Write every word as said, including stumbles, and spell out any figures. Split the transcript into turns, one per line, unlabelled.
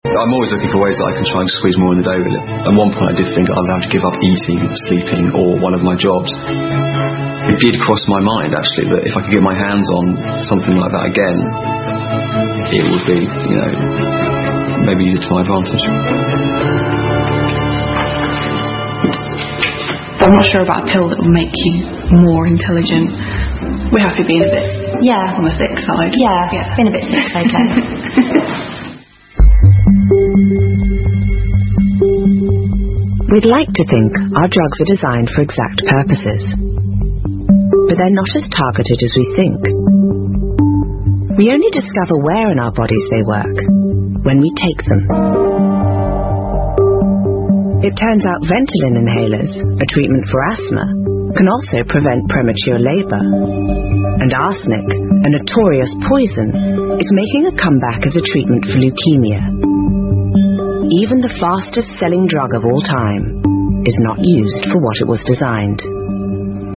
I'm always looking for ways that I can try and squeeze more in the day, really. At one point I did think I'd have to give up eating, sleeping, or one of my jobs. It did cross my mind, actually, that if I could get my hands on something like that again, it would be, you know, maybe use it to my advantage.
I'm not sure about a pill that will make you more intelligent. We're happy being a bit
yeah.
on the thick side.
Yeah, yeah. Being a bit thick, okay.
We'd like to think our drugs are designed for exact purposes, but they're not as targeted as we think. We only discover where in our bodies they work when we take them. It turns out Ventolin inhalers, a treatment for asthma, can also prevent premature labour. And arsenic, a notorious poison, is making a comeback as a treatment for leukemia. Even the fastest selling drug of all time is not used for what it was designed.